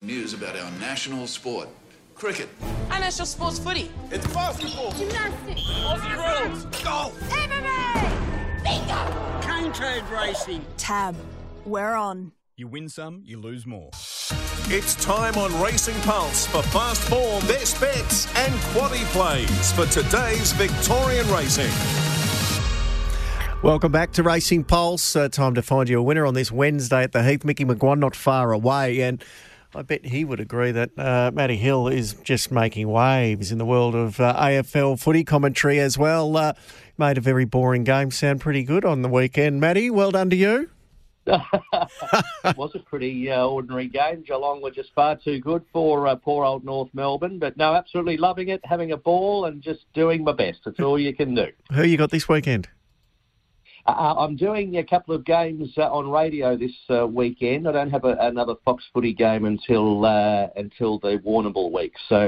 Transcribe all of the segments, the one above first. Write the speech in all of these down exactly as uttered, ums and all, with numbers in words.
News about our national sport, cricket. Our national sport's footy. It's basketball. Gymnastics. Aussie rules. Golf. M M A. Bingo. Cane toad racing. Tab. We're on. You win some, you lose more. It's time on Racing Pulse for fast form, best bets and quaddy plays for today's Victorian racing. Welcome back to Racing Pulse. Uh, time to find you a winner on this Wednesday at the Heath. Mickey McGuan not far away, and I bet he would agree that uh, Matty Hill is just making waves in the world of uh, A F L footy commentary as well. Uh, made a very boring game sound pretty good on the weekend. Matty, well done to you. It was a pretty uh, ordinary game. Geelong were just far too good for uh, poor old North Melbourne. But no, absolutely loving it, having a ball and just doing my best. That's all you can do. Who you got this weekend? Uh, I'm doing a couple of games uh, on radio this uh, weekend. I don't have a, another Fox Footy game until uh, until the Warrnambool week. So,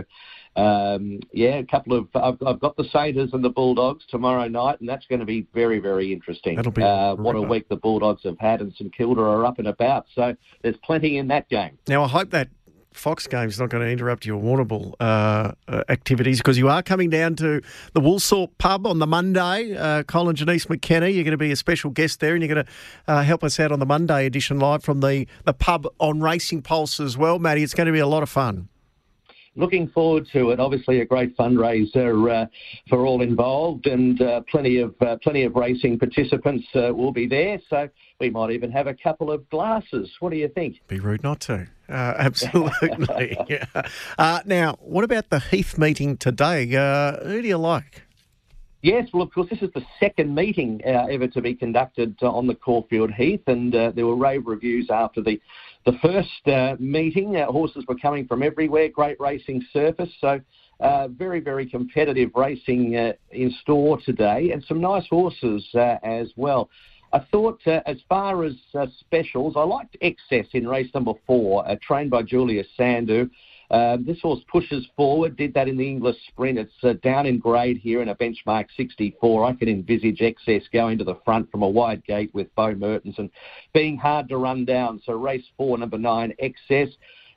um, yeah, a couple of I've, I've got the Saints and the Bulldogs tomorrow night, and that's going to be very, very interesting. That'll be uh, what a week the Bulldogs have had, and St Kilda are up and about. So there's plenty in that game. Now, I hope that Fox game's not going to interrupt your Warrnambool uh, uh, activities, because you are coming down to the Woolsthorpe pub on the Monday. Uh, Colin Janice McKenna, you're going to be a special guest there, and you're going to uh, help us out on the Monday edition live from the, the pub on Racing Pulse as well, Matty. It's going to be a lot of fun. Looking forward to it. Obviously, a great fundraiser uh, for all involved, and uh, plenty of uh, plenty of racing participants uh, will be there. So we might even have a couple of glasses. What do you think? Be rude not to. Uh, absolutely. yeah. uh, now, what about the Heath meeting today? Uh, who do you like? Yes, well, of course, this is the second meeting uh, ever to be conducted uh, on the Caulfield Heath, and uh, there were rave reviews after the the first uh, meeting. Uh, horses were coming from everywhere, great racing surface, so uh, very, very competitive racing uh, in store today, and some nice horses uh, as well. I thought, uh, as far as uh, specials, I liked Excess in race number four, uh, trained by Julius Sandu. Uh, this horse pushes forward, did that in the English Sprint. It's uh, down in grade here in a benchmark sixty-four. I can envisage Excess going to the front from a wide gate with Bo Mertens and being hard to run down. So race four, number nine, Excess.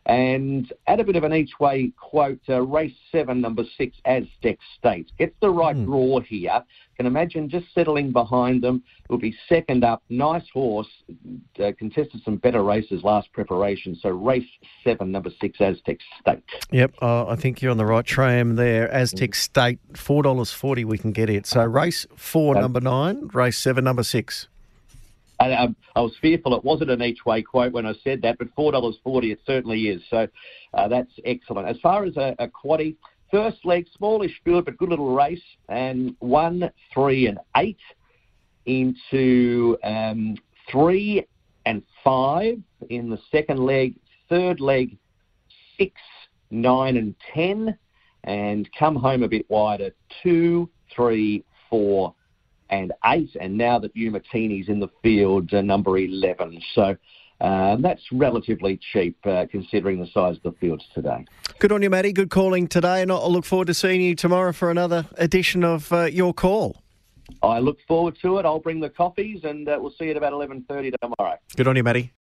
And at a bit of an each-way quote, uh, race seven, number six, Aztec State. Gets the right mm. draw here. Can imagine just settling behind them. Will be second up. Nice horse. Uh, contested some better races last preparation. So race seven, number six, Aztec State. Yep, uh, I think you're on the right tram there. Aztec State, four dollars forty we can get it. So race four, um, number nine. Race seven, number six. I, I, I was fearful it wasn't an each-way quote when I said that, but four dollars forty it certainly is. So uh, that's excellent. As far as a, a quaddie, first leg, smallish field, but good little race, and one, three, and eight into um, three and five in the second leg, third leg, six, nine, and ten, and come home a bit wider, two, three, four, and eight, and now that Hugh Martini's in the field, uh, number eleven. So uh, that's relatively cheap uh, considering the size of the fields today. Good on you, Matty. Good calling today, and I'll look forward to seeing you tomorrow for another edition of uh, Your Call. I look forward to it. I'll bring the coffees, and uh, we'll see you at about eleven thirty tomorrow. Good on you, Matty.